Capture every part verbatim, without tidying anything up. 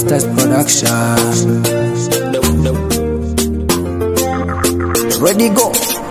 Masters Production. Ready go.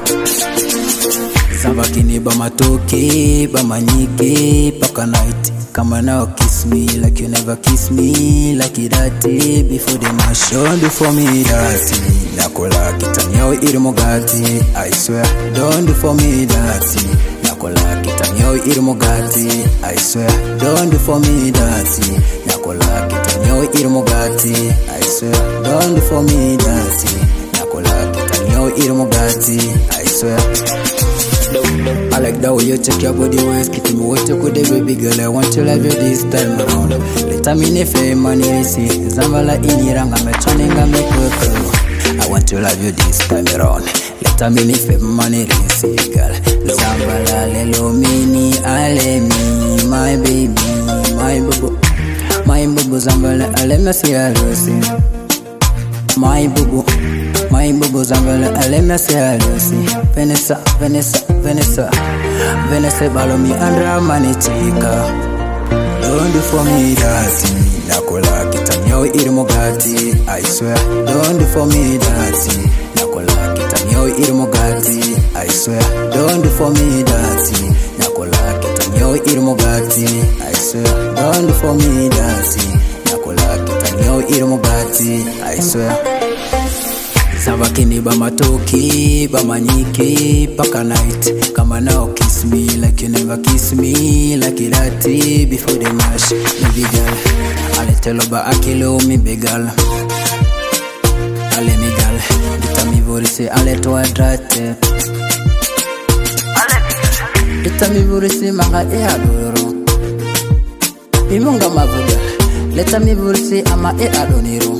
Sabakini ba matoke, ba manyike, paka night. Come on now, kiss me like you never kiss me, like it that before the mash on before me that. Nakola kitanyao irimogati, I swear. Don't do for me that. Nakola kitanyao irimogati, I swear. Don't do for me that. Nakola kitanyao irimogati, I swear. Don't do for me that. Nakola kitanyao irimogati, I swear. I like the way you check your body waist. Keep me what you could baby girl. I want to love you this time around. Let me ne fame money see. Zambala iniranga me turning a me coco. I want to love you this time around. Let me ne fame money see girl. Zambala lelo mini ale me my baby my boo my boo zambala ale me see see my boo. My boo zambala ale me see see Vanessa Vanessa Vanessa Vanessa balo mi andra manichika. Don't do for me that. Nakola kitanyao irimogati, I swear. Don't do for me that. Nakola kitanyao irimogati, I swear. Don't do for me that. Nakola kitanyao irimogati, I swear. Don't do for me that. Nakola kitanyao irimogati, I swear. Sabakini ba matoki, ba manyike, paka night. Come on now, kiss me like you never kiss me, like it that before the mash. Baby girl, ale tell ba akilo mi begal. Ale mi gal, dita mi vorise ale to adrate. Ale mi gal, dita mi vorise manga e adoro. Bimunga mavuga, leta mi vorise ama e adoniro.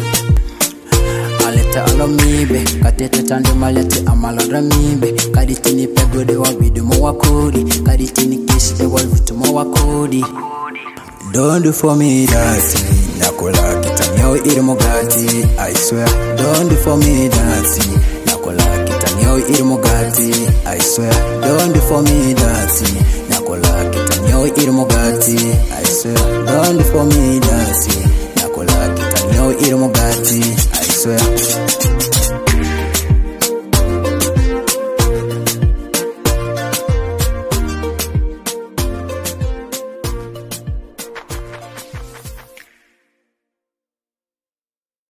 Aleta alomibe, katete tande malete amalora mibe. Kaditini pegode wa bidumo wakodi. Kaditini kishite wa vitumo wakodi. Don't do for me that. Nakola kitanyao irimogati, I swear. Don't do for me that. Nakola kitanyao irimogati, I swear. Don't do for me that. Nakola kitanyao irimogati, I swear. Don't do for me that. Nakola kitanyao irimogati, I swear.